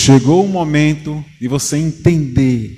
Chegou o momento de você entender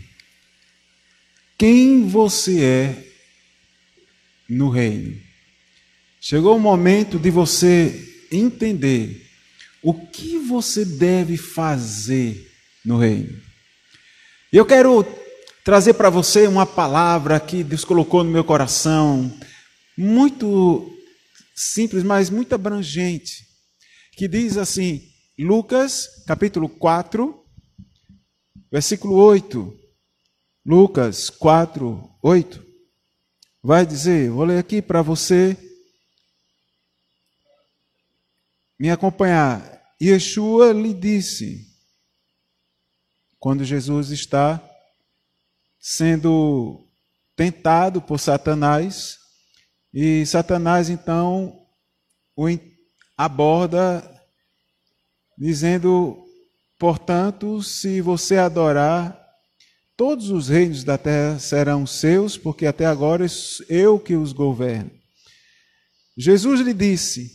quem você é no reino. Chegou o momento de você entender o que você deve fazer no reino. E eu quero trazer para você uma palavra que Deus colocou no meu coração, muito simples, mas muito abrangente, que diz assim, Lucas, capítulo 4, versículo 8. Lucas 4, 8. Vai dizer, vou ler aqui para você me acompanhar. Yeshua lhe disse, quando Jesus está sendo tentado por Satanás, e Satanás então o aborda dizendo, portanto, se você adorar, todos os reinos da terra serão seus, porque até agora eu que os governo. Jesus lhe disse,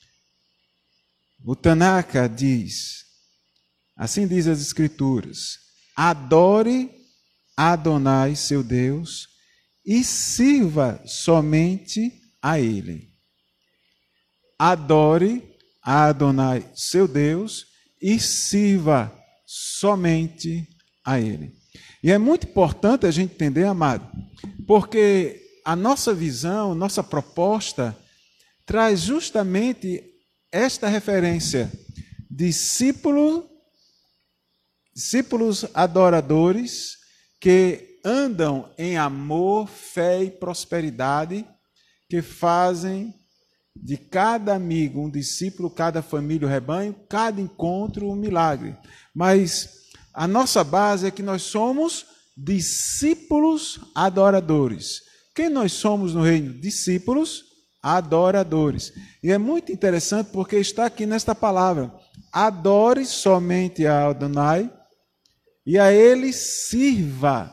o Tanaka diz, assim diz as Escrituras, adore Adonai, seu Deus, e sirva somente a Ele. Adore a Adonai, seu Deus, e sirva somente a Ele. E é muito importante a gente entender, amado, porque a nossa visão, nossa proposta, traz justamente esta referência: discípulos adoradores que andam em amor, fé e prosperidade, que fazem de cada amigo um discípulo, cada família um rebanho, cada encontro um milagre. Mas a nossa base é que nós somos discípulos adoradores. Quem nós somos no reino? Discípulos adoradores. E é muito interessante porque está aqui nesta palavra, adore somente a Adonai e a Ele sirva.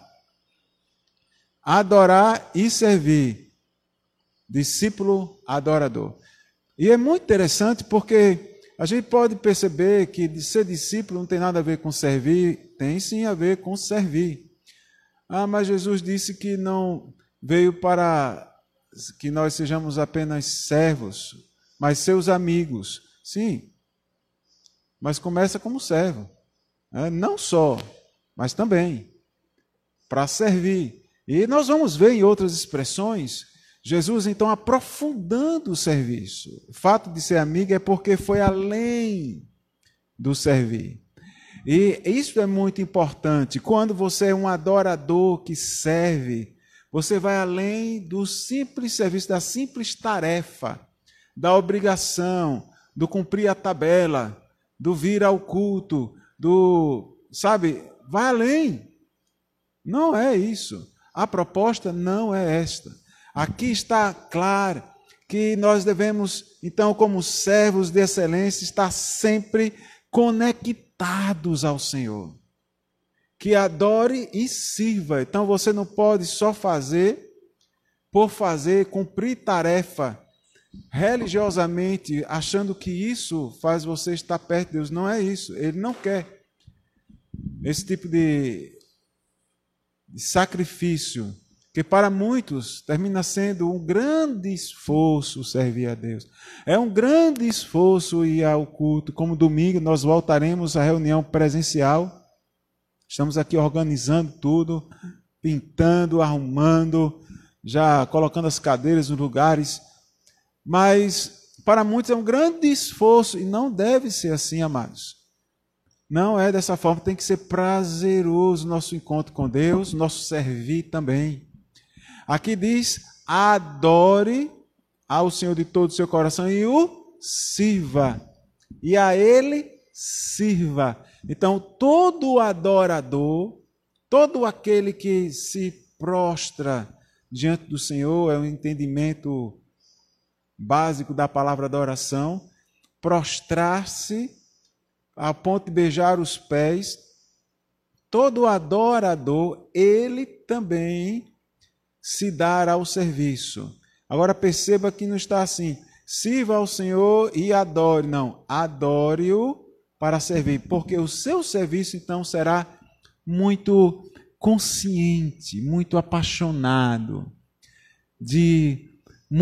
Adorar e servir. Discípulo adorador. E é muito interessante porque a gente pode perceber que de ser discípulo não tem nada a ver com servir, tem sim a ver com servir. Ah, mas Jesus disse que não veio para que nós sejamos apenas servos, mas seus amigos. Sim, mas começa como servo. Não só, mas também para servir. E nós vamos ver em outras expressões, Jesus então aprofundando o serviço. O fato de ser amigo é porque foi além do servir. E isso é muito importante. Quando você é um adorador que serve, você vai além do simples serviço, da simples tarefa, da obrigação, do cumprir a tabela, do vir ao culto, vai além. Não é isso. A proposta não é esta. Aqui está claro que nós devemos, então, como servos de excelência, estar sempre conectados ao Senhor. Que adore e sirva. Então, você não pode só fazer por fazer, cumprir tarefa religiosamente, achando que isso faz você estar perto de Deus. Não é isso. Ele não quer esse tipo de sacrifício, que para muitos termina sendo um grande esforço servir a Deus. É um grande esforço ir ao culto. Como domingo nós voltaremos à reunião presencial. Estamos aqui organizando tudo, pintando, arrumando, já colocando as cadeiras nos lugares. Mas para muitos é um grande esforço e não deve ser assim, amados. Não é dessa forma, tem que ser prazeroso o nosso encontro com Deus, nosso servir também. Aqui diz, adore ao Senhor de todo o seu coração e o sirva. E a Ele sirva. Então, todo adorador, todo aquele que se prostra diante do Senhor, é um entendimento básico da palavra adoração, prostrar-se a ponto de beijar os pés, todo adorador, ele também se dar ao serviço. Agora perceba que não está assim, sirva ao Senhor e adore. Não, adore-o para servir, porque o seu serviço então será muito consciente, muito apaixonado, de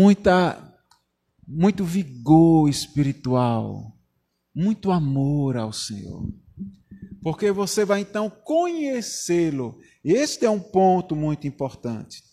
muito vigor espiritual, muito amor ao Senhor. Porque você vai então conhecê-lo. E este é um ponto muito importante.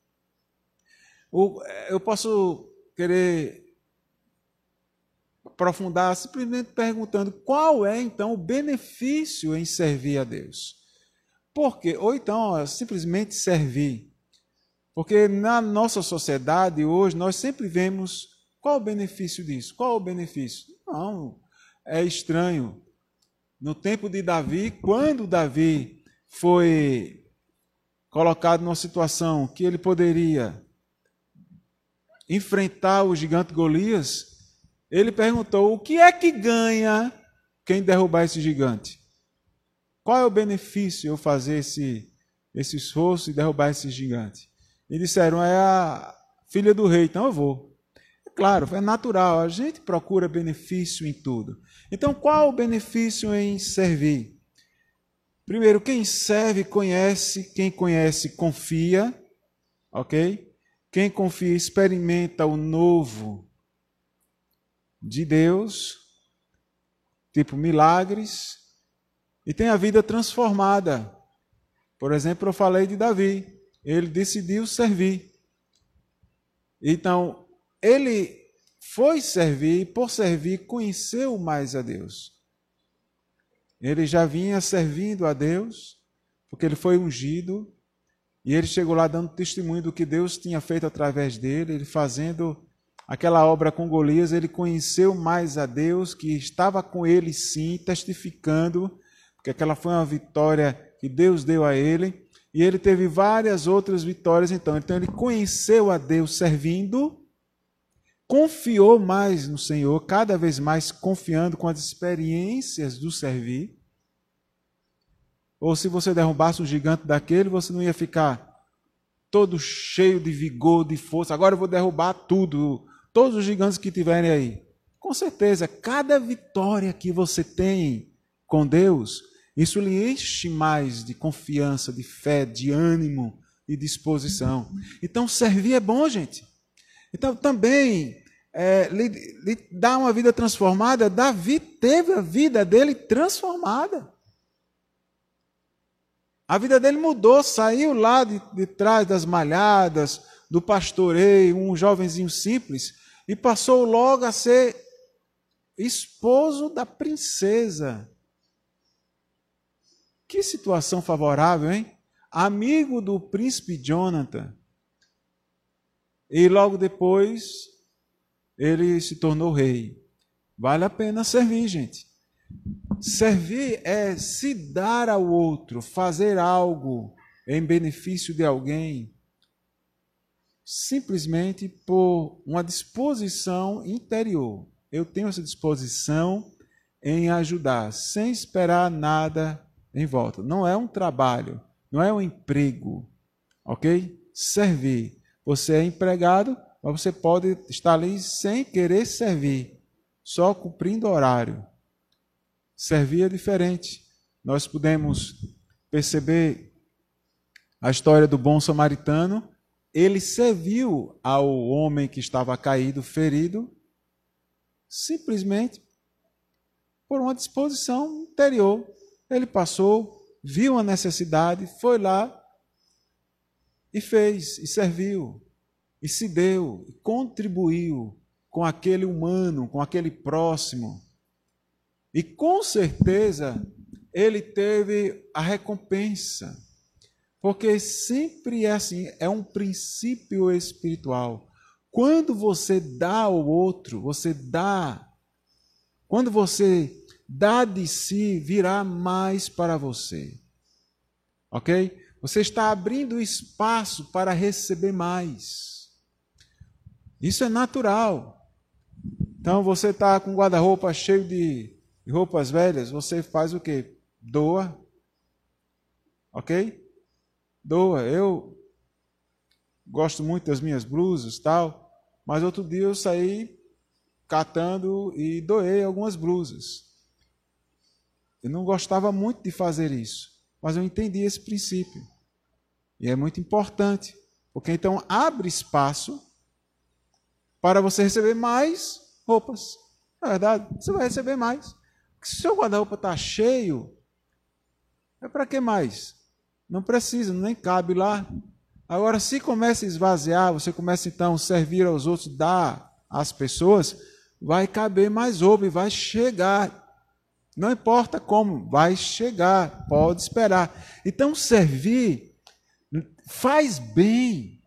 Eu posso querer aprofundar simplesmente perguntando qual é então o benefício em servir a Deus. Por quê? Ou então simplesmente servir. Porque na nossa sociedade hoje nós sempre vemos qual o benefício disso. Qual o benefício? Não, é estranho. No tempo de Davi, quando Davi foi colocado numa situação que ele poderia enfrentar o gigante Golias, ele perguntou: o que é que ganha quem derrubar esse gigante? Qual é o benefício eu fazer esse esforço e derrubar esse gigante? E disseram: é a filha do rei, então eu vou. É claro, é natural, a gente procura benefício em tudo. Então, qual o benefício em servir? Primeiro, quem serve conhece, quem conhece confia, ok? Quem confia experimenta o novo de Deus, tipo milagres, e tem a vida transformada. Por exemplo, eu falei de Davi, ele decidiu servir. Então, ele foi servir e por servir conheceu mais a Deus. Ele já vinha servindo a Deus, porque ele foi ungido, e ele chegou lá dando testemunho do que Deus tinha feito através dele, ele fazendo aquela obra com Golias, ele conheceu mais a Deus, que estava com ele sim, testificando, porque aquela foi uma vitória que Deus deu a ele, e ele teve várias outras vitórias então. Então ele conheceu a Deus servindo, confiou mais no Senhor, cada vez mais confiando com as experiências do servir. Ou se você derrubasse um gigante daquele, você não ia ficar todo cheio de vigor, de força. Agora eu vou derrubar tudo, todos os gigantes que tiverem aí. Com certeza, cada vitória que você tem com Deus, isso lhe enche mais de confiança, de fé, de ânimo, de disposição. Então, servir é bom, gente. Então, também lhe dá uma vida transformada. Davi teve a vida dele transformada. A vida dele mudou, saiu lá de trás das malhadas, do pastoreio, um jovenzinho simples, e passou logo a ser esposo da princesa. Que situação favorável, hein? Amigo do príncipe Jonathan. E logo depois, ele se tornou rei. Vale a pena servir, gente. Servir é se dar ao outro, fazer algo em benefício de alguém, simplesmente por uma disposição interior. Eu tenho essa disposição em ajudar, sem esperar nada em volta. Não é um trabalho, não é um emprego, ok? Servir. Você é empregado, mas você pode estar ali sem querer servir, só cumprindo horário. Servir é diferente. Nós podemos perceber a história do bom samaritano. Ele serviu ao homem que estava caído, ferido, simplesmente por uma disposição interior. Ele passou, viu a necessidade, foi lá e fez, e serviu, e se deu, e contribuiu com aquele humano, com aquele próximo. E com certeza ele teve a recompensa, porque sempre é assim, é um princípio espiritual. Quando você dá ao outro, quando você dá de si, virá mais para você. Ok? Você está abrindo espaço para receber mais. Isso é natural. Então você está com o guarda-roupa cheio de roupas velhas, você faz o quê? Doa. Ok? Doa. Eu gosto muito das minhas blusas, tal, mas outro dia eu saí catando e doei algumas blusas. eu não gostava muito de fazer isso, mas eu entendi esse princípio. E é muito importante, porque então abre espaço para você receber mais roupas. Na verdade, você vai receber mais. Porque se o seu guarda-roupa está cheio, é para que mais? Não precisa, nem cabe lá. Agora, se começa a esvaziar, você começa então a servir aos outros, dar às pessoas, vai caber mais roupa e vai chegar. Não importa como, vai chegar, pode esperar. Então, servir faz bem.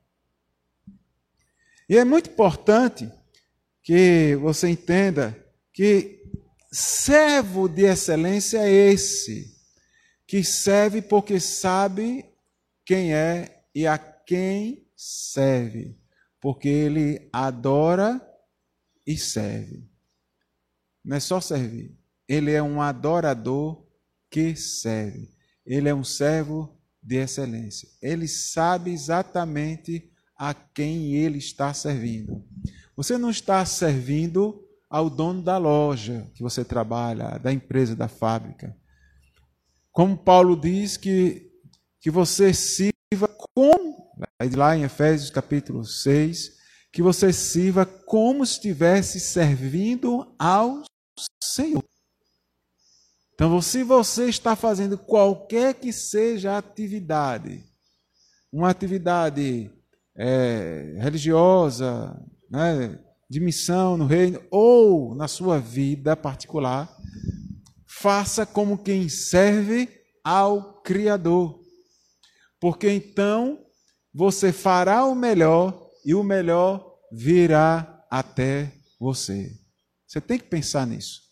E é muito importante que você entenda que servo de excelência é esse, que serve porque sabe quem é e a quem serve, porque ele adora e serve. Não é só servir, ele é um adorador que serve. Ele é um servo de excelência. Ele sabe exatamente a quem ele está servindo. Você não está servindo ao dono da loja que você trabalha, da empresa, da fábrica. Como Paulo diz que você sirva como, lá em Efésios capítulo 6, que você sirva como se estivesse servindo ao Senhor. Então, se você está fazendo qualquer que seja a atividade, uma atividade religiosa, né, de missão no reino, ou na sua vida particular, faça como quem serve ao Criador. Porque então você fará o melhor e o melhor virá até você. Você tem que pensar nisso.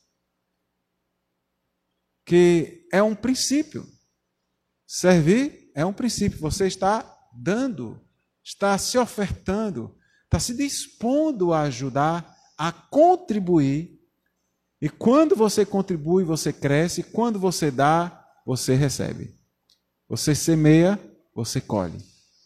Que é um princípio. Servir é um princípio. Você está dando, está se ofertando, está se dispondo a ajudar, a contribuir. E quando você contribui, você cresce. Quando você dá, você recebe. Você semeia, você colhe.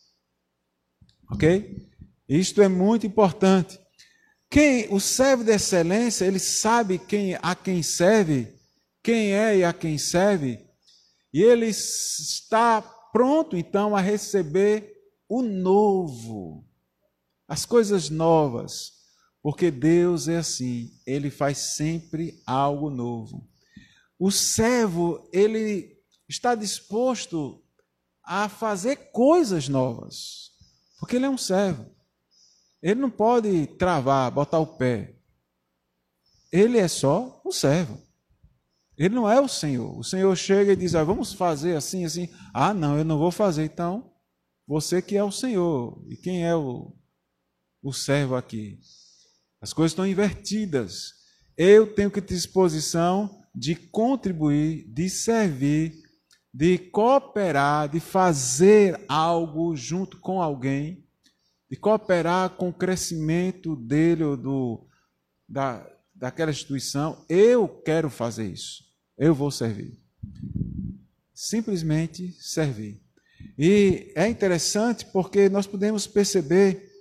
Ok? Isto é muito importante. O servo de excelência, ele sabe a quem serve, quem é e a quem serve, e ele está pronto, então, a receber o novo, as coisas novas, porque Deus é assim, ele faz sempre algo novo. O servo, ele está disposto a fazer coisas novas, porque ele é um servo. Ele não pode travar, botar o pé. Ele é só um servo. Ele não é o Senhor. O Senhor chega e diz, vamos fazer assim, assim. Ah, não, eu não vou fazer. Então, você que é o Senhor. E quem é o servo aqui? As coisas estão invertidas. Eu tenho que ter disposição de contribuir, de servir, de cooperar, de fazer algo junto com alguém, de cooperar com o crescimento dele ou daquela instituição. Eu quero fazer isso. Eu vou servir. Simplesmente servir. E é interessante porque nós podemos perceber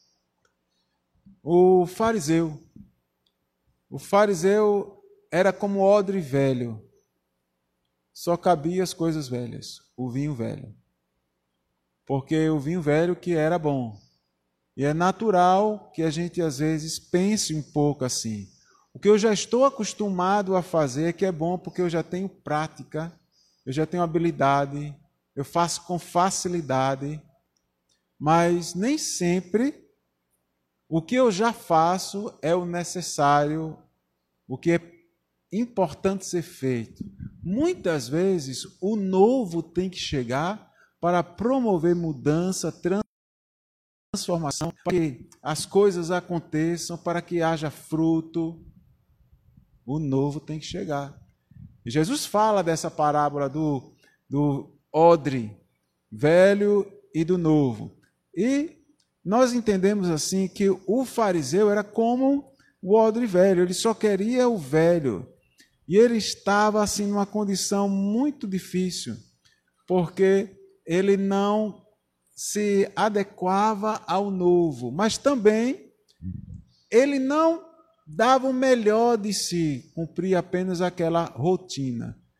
o fariseu. O fariseu era como odre velho. Só cabia as coisas velhas, o vinho velho. Porque o vinho velho que era bom. E é natural que a gente às vezes pense um pouco assim. O que eu já estou acostumado a fazer é que é bom porque eu já tenho prática, eu já tenho habilidade, eu faço com facilidade, mas nem sempre o que eu já faço é o necessário, o que é importante ser feito. Muitas vezes o novo tem que chegar para promover mudança, transformação, para que as coisas aconteçam, para que haja fruto. O novo tem que chegar. E Jesus fala dessa parábola do odre velho e do novo. E nós entendemos assim que o fariseu era como o odre velho, ele só queria o velho. E ele estava assim numa condição muito difícil, porque ele não se adequava ao novo, mas também ele não dava o melhor de si, cumpria apenas aquela rotina.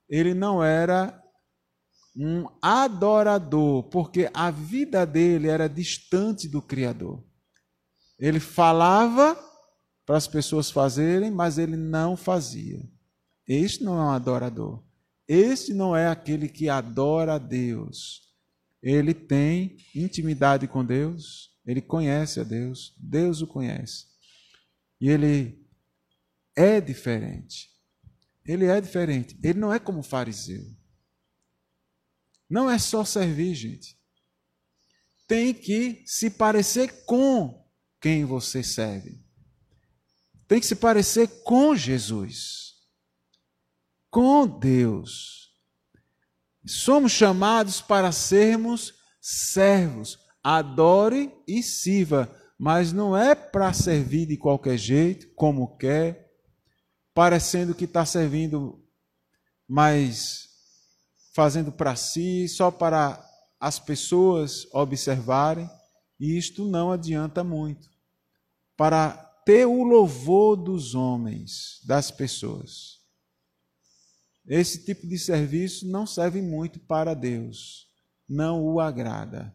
ele não era um adorador, porque a vida dele era distante do Criador. Ele falava para as pessoas fazerem, mas ele não fazia. Este não é um adorador. Este não é aquele que adora a Deus. Ele tem intimidade com Deus, ele conhece a Deus, Deus o conhece. E ele é diferente. Ele é diferente. Ele não é como o fariseu. Não é só servir, gente. Tem que se parecer com quem você serve. Tem que se parecer com Jesus, com Deus. Somos chamados para sermos servos. Adore e sirva, mas não é para servir de qualquer jeito, como quer, parecendo que está servindo, mas fazendo para si, só para as pessoas observarem, e isto não adianta muito. Para ter o louvor dos homens, das pessoas. Esse tipo de serviço não serve muito para Deus, não o agrada.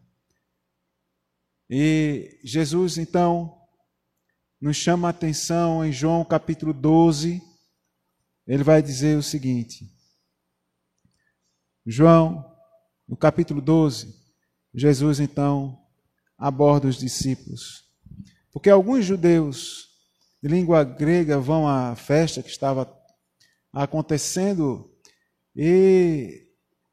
E Jesus, então, nos chama a atenção em João capítulo 12, ele vai dizer o seguinte, João, no capítulo 12, Jesus, então, aborda os discípulos. Porque alguns judeus de língua grega vão à festa que estava acontecendo e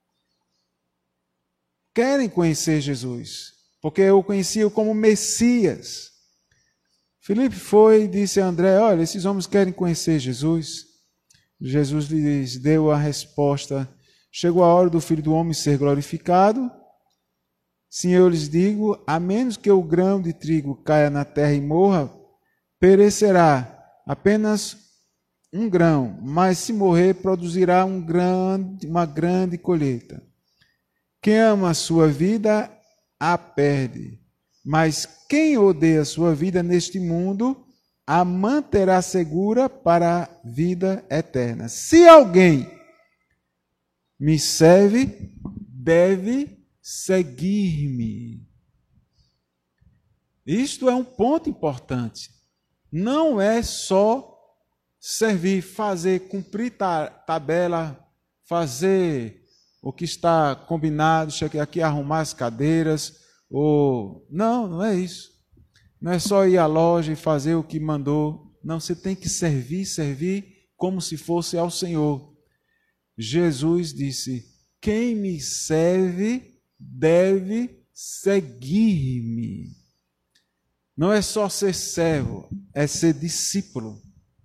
querem conhecer Jesus, porque o conheciam como Messias. Filipe foi e disse a André, olha, esses homens querem conhecer Jesus. Jesus lhes deu a resposta, chegou a hora do Filho do Homem ser glorificado. Sim, eu lhes digo, a menos que o grão de trigo caia na terra e morra, perecerá apenas um grão, mas se morrer, produzirá uma grande colheita. Quem ama a sua vida, a perde. Mas quem odeia a sua vida neste mundo, a manterá segura para a vida eterna. Se alguém me serve, deve seguir-me. Isto é um ponto importante. Não é só servir, fazer, cumprir tabela, fazer o que está combinado, chegar aqui arrumar as cadeiras, ou não é isso. Não é só ir à loja e fazer o que mandou. Não, você tem que servir como se fosse ao Senhor. Jesus disse, quem me serve deve seguir-me. Não é só ser servo, é ser discípulo.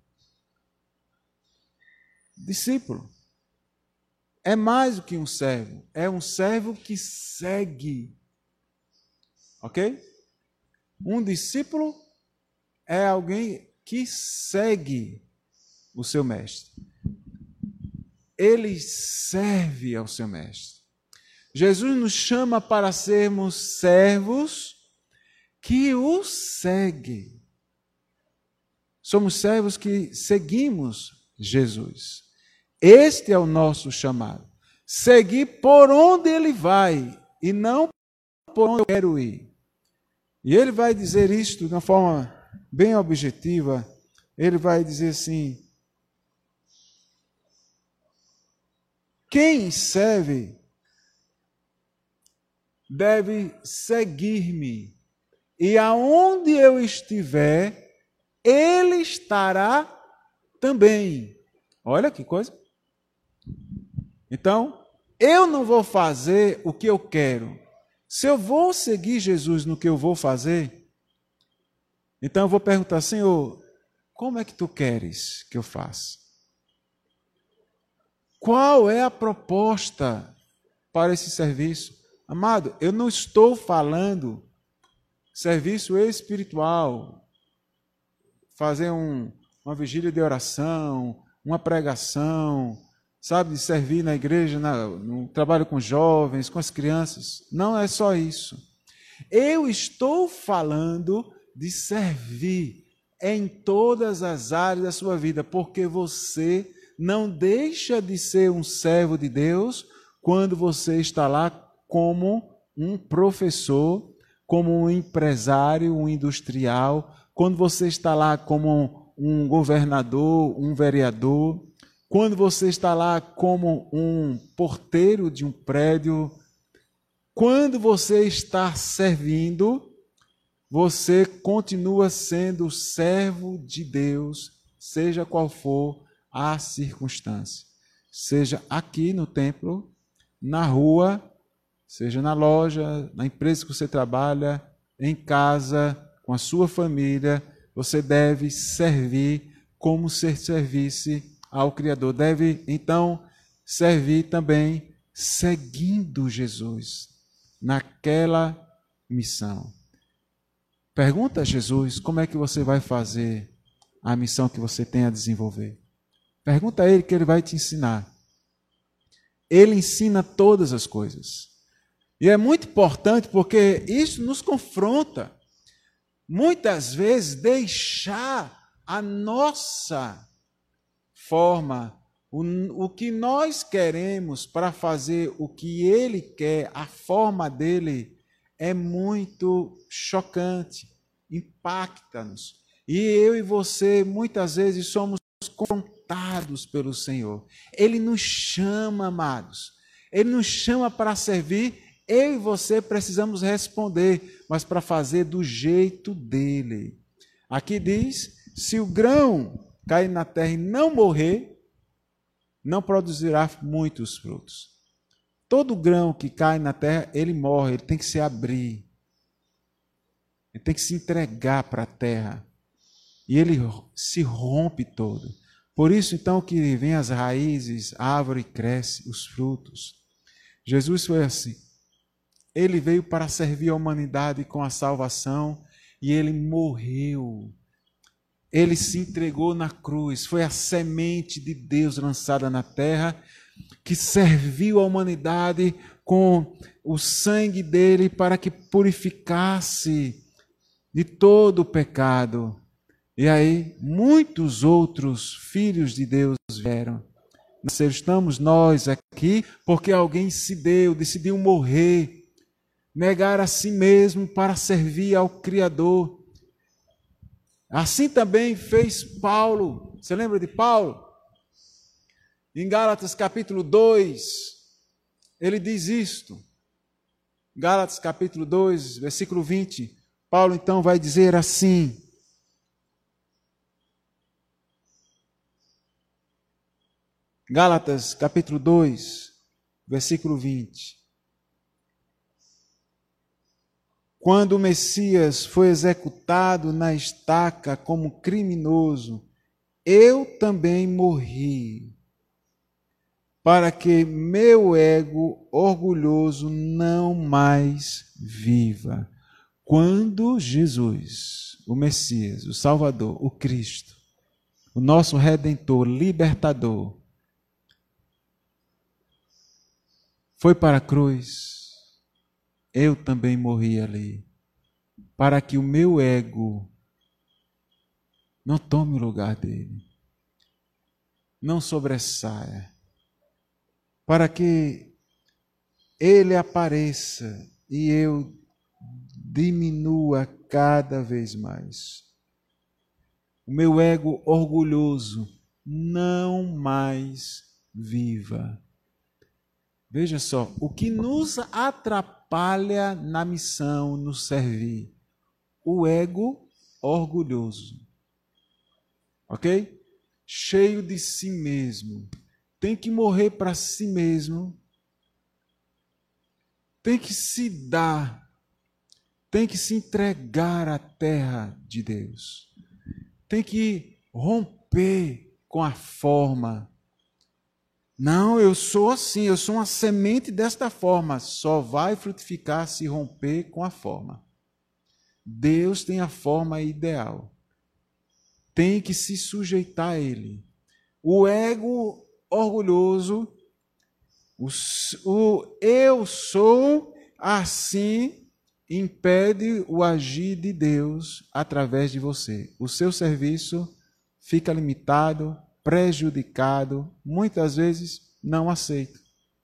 Discípulo. É mais do que um servo. É um servo que segue. Ok? Um discípulo é alguém que segue o seu mestre. Ele serve ao seu mestre. Jesus nos chama para sermos servos que o seguem. Somos servos que seguimos Jesus. Este é o nosso chamado. Seguir por onde ele vai e não por onde eu quero ir. E ele vai dizer isto de uma forma bem objetiva. Ele vai dizer assim, quem serve deve seguir-me. E aonde eu estiver, ele estará também. Olha que coisa. Então, eu não vou fazer o que eu quero. Se eu vou seguir Jesus no que eu vou fazer, então eu vou perguntar, Senhor, como é que tu queres que eu faça? Qual é a proposta para esse serviço? Amado, eu não estou falando serviço espiritual, fazer uma vigília de oração, uma pregação, sabe, de servir na igreja, no trabalho com jovens, com as crianças. Não é só isso. Eu estou falando de servir em todas as áreas da sua vida, porque você não deixa de ser um servo de Deus quando você está lá como um professor, como um empresário, um industrial, quando você está lá como um governador, um vereador, quando você está lá como um porteiro de um prédio, quando você está servindo, você continua sendo servo de Deus, seja qual for a circunstância. Seja aqui no templo, na rua, seja na loja, na empresa que você trabalha, em casa, com a sua família, você deve servir como se servisse ao Criador. Deve, então, servir também seguindo Jesus naquela missão. Pergunta a Jesus como é que você vai fazer a missão que você tem a desenvolver. Pergunta a Ele que Ele vai te ensinar. Ele ensina todas as coisas. E é muito importante porque isso nos confronta. Muitas vezes deixar a nossa forma, o que nós queremos para fazer o que Ele quer, a forma dele, é muito chocante, impacta-nos. E eu e você, muitas vezes, somos confrontados pelo Senhor. Ele nos chama, amados. Ele nos chama para servir. Eu e você precisamos responder, mas para fazer do jeito dele. Aqui diz, se o grão cair na terra e não morrer, não produzirá muitos frutos. Todo grão que cai na terra, ele morre, ele tem que se abrir. Ele tem que se entregar para a terra. E ele se rompe todo. Por isso, então, que vem as raízes, a árvore cresce, os frutos. Jesus foi assim. Ele veio para servir a humanidade com a salvação e ele morreu. Ele se entregou na cruz. Foi a semente de Deus lançada na terra que serviu a humanidade com o sangue dele para que purificasse de todo o pecado. E aí, muitos outros filhos de Deus vieram. Estamos nós aqui porque alguém decidiu morrer, negar a si mesmo para servir ao Criador. Assim também fez Paulo. Você lembra de Paulo? Em Gálatas capítulo 2, ele diz isto. Gálatas capítulo 2, versículo 20. Paulo então vai dizer assim: Gálatas capítulo 2, versículo 20. Quando o Messias foi executado na estaca como criminoso, eu também morri, para que meu ego orgulhoso não mais viva. Quando Jesus, o Messias, o Salvador, o Cristo, o nosso Redentor, Libertador, foi para a cruz, eu também morri ali, para que o meu ego não tome o lugar dele, não sobressaia, para que ele apareça e eu diminua cada vez mais. O meu ego orgulhoso não mais viva. Veja só, o que nos atrapalha na missão, nos servir? O ego orgulhoso. Ok? Cheio de si mesmo. Tem que morrer para si mesmo. Tem que se dar. Tem que se entregar à terra de Deus. Tem que romper com a forma. Não, eu sou assim, eu sou uma semente desta forma. Só vai frutificar se romper com a forma. Deus tem a forma ideal. Tem que se sujeitar a Ele. O ego orgulhoso, o eu sou assim, impede o agir de Deus através de você. O seu serviço fica limitado, prejudicado, muitas vezes não aceito.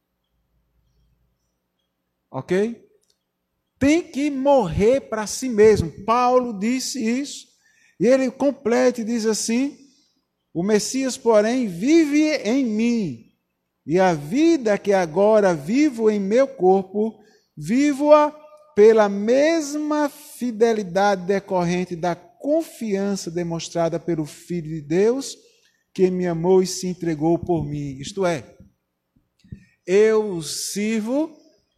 Ok? Tem que morrer para si mesmo. Paulo disse isso. E ele completa e diz assim: o Messias, porém, vive em mim. E a vida que agora vivo em meu corpo, vivo-a pela mesma fidelidade decorrente da confiança demonstrada pelo Filho de Deus, que me amou e se entregou por mim. Isto é, eu sirvo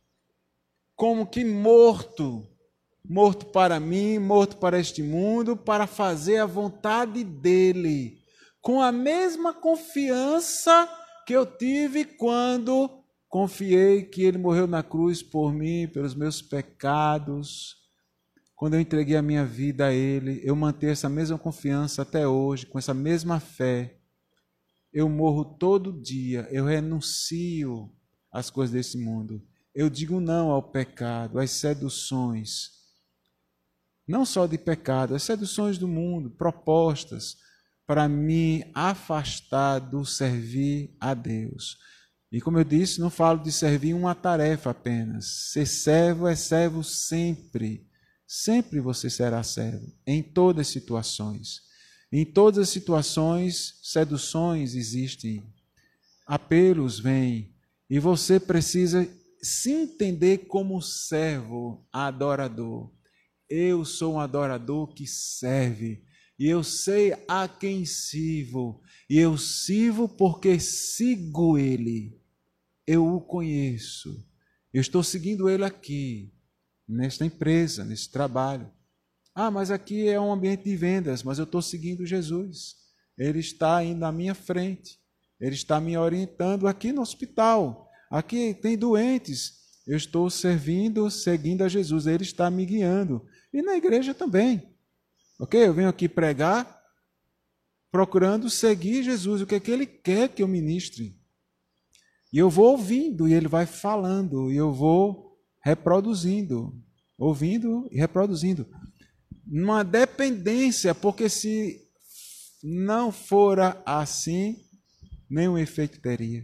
como que morto para mim, morto para este mundo, para fazer a vontade dele, com a mesma confiança que eu tive quando confiei que ele morreu na cruz por mim, pelos meus pecados. Quando eu entreguei a minha vida a ele, eu mantenho essa mesma confiança até hoje, com essa mesma fé. Eu morro todo dia, eu renuncio às coisas desse mundo. Eu digo não ao pecado, às seduções. Não só de pecado, as seduções do mundo, propostas para me afastar do servir a Deus. E como eu disse, não falo de servir uma tarefa apenas. Ser servo é servo sempre. Sempre você será servo, em todas as situações. Em todas as situações, seduções existem, apelos vêm, e você precisa se entender como servo adorador. Eu sou um adorador que serve, e eu sei a quem sirvo, e eu sirvo porque sigo ele. Eu o conheço, eu estou seguindo ele aqui, nesta empresa, nesse trabalho. Ah, mas aqui é um ambiente de vendas, mas eu estou seguindo Jesus. Ele está indo à minha frente, ele está me orientando aqui no hospital. Aqui tem doentes, eu estou servindo, seguindo a Jesus, ele está me guiando. E na igreja também. Ok? Eu venho aqui pregar, procurando seguir Jesus, o que é que ele quer que eu ministre. E eu vou ouvindo, e ele vai falando, e eu vou reproduzindo, ouvindo e reproduzindo. Uma dependência, porque se não fora assim, nenhum efeito teria.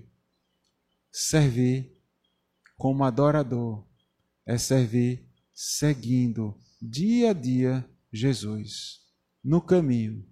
Servir como adorador é servir seguindo dia a dia Jesus no caminho.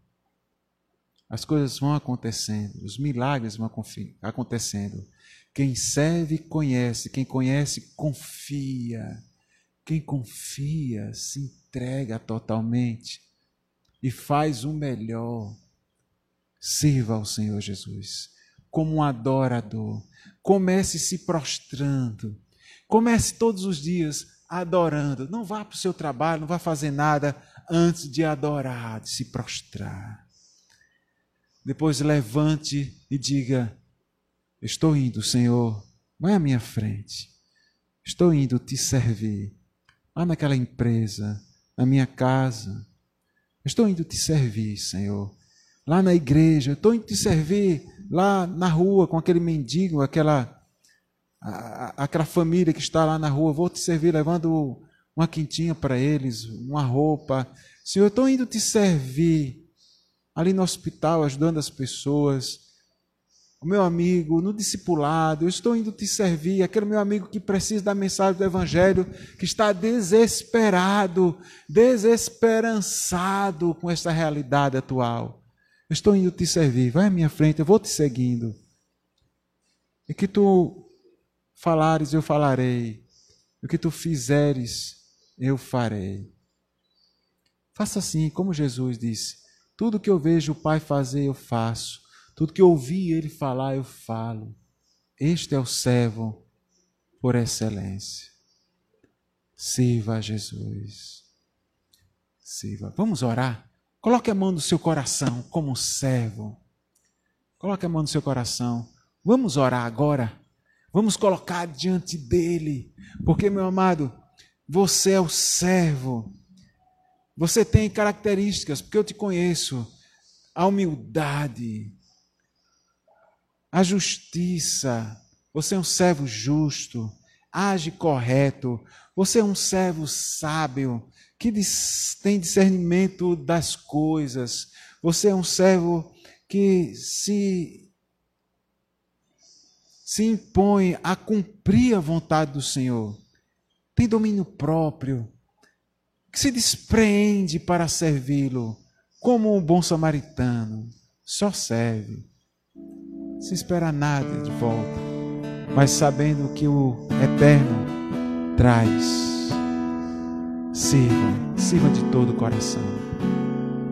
As coisas vão acontecendo, os milagres vão acontecendo. Quem serve, conhece. Quem conhece, confia. Quem confia, se entrega totalmente e faz o melhor. Sirva ao Senhor Jesus como um adorador. Comece se prostrando. Comece todos os dias adorando. Não vá para o seu trabalho, não vá fazer nada antes de adorar, de se prostrar. Depois levante e diga: estou indo, Senhor, vai à minha frente. Estou indo te servir. Lá naquela empresa, na minha casa. Estou indo te servir, Senhor. Lá na igreja, estou indo te servir lá na rua com aquele mendigo, aquela família que está lá na rua. Vou te servir levando uma quentinha para eles, uma roupa. Senhor, estou indo te servir ali no hospital, ajudando as pessoas. O meu amigo, no discipulado, eu estou indo te servir, aquele meu amigo que precisa da mensagem do Evangelho, que está desesperado, desesperançado com essa realidade atual. Eu estou indo te servir, vai à minha frente, eu vou te seguindo. E que tu falares, eu falarei. O que tu fizeres, eu farei. Faça assim, como Jesus disse, tudo que eu vejo o Pai fazer, eu faço. Tudo que eu ouvi ele falar, eu falo. Este é o servo por excelência. Sirva a Jesus. Sirva. Vamos orar? Coloque a mão no seu coração como servo. Coloque a mão no seu coração. Vamos orar agora. Vamos colocar diante dele. Porque, meu amado, você é o servo. Você tem características, porque eu te conheço. A humildade, a justiça, você é um servo justo, age correto, você é um servo sábio, que tem discernimento das coisas, você é um servo que se impõe a cumprir a vontade do Senhor, tem domínio próprio, que se despreende para servi-lo, como um bom samaritano, só serve, sem esperar nada de volta, mas sabendo que o Eterno traz. Sirva de todo o coração.